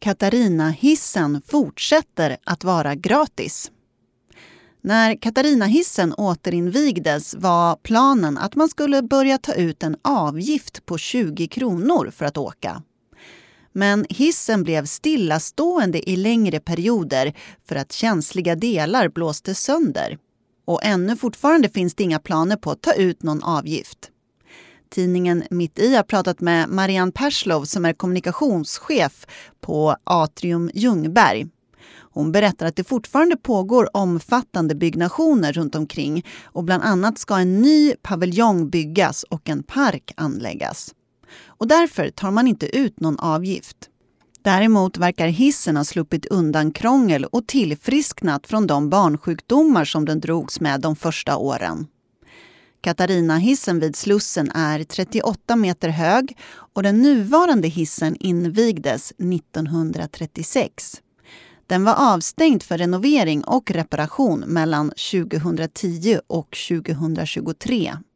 Katarina-hissen fortsätter att vara gratis. När Katarina-hissen återinvigdes var planen att man skulle börja ta ut en avgift på 20 kronor för att åka. Men hissen blev stillastående i längre perioder för att känsliga delar blåste sönder. Och ännu fortfarande finns det inga planer på att ta ut någon avgift. Tidningen Mitt i har pratat med Marianne Perslov som är kommunikationschef på Atrium Ljungberg. Hon berättar att det fortfarande pågår omfattande byggnationer runt omkring och bland annat ska en ny paviljong byggas och en park anläggas. Och därför tar man inte ut någon avgift. Däremot verkar hissen ha sluppit undan krångel och tillfrisknat från de barnsjukdomar som den drogs med de första åren. Katarina-hissen vid Slussen är 38 meter hög och den nuvarande hissen invigdes 1936. Den var avstängd för renovering och reparation mellan 2010 och 2023.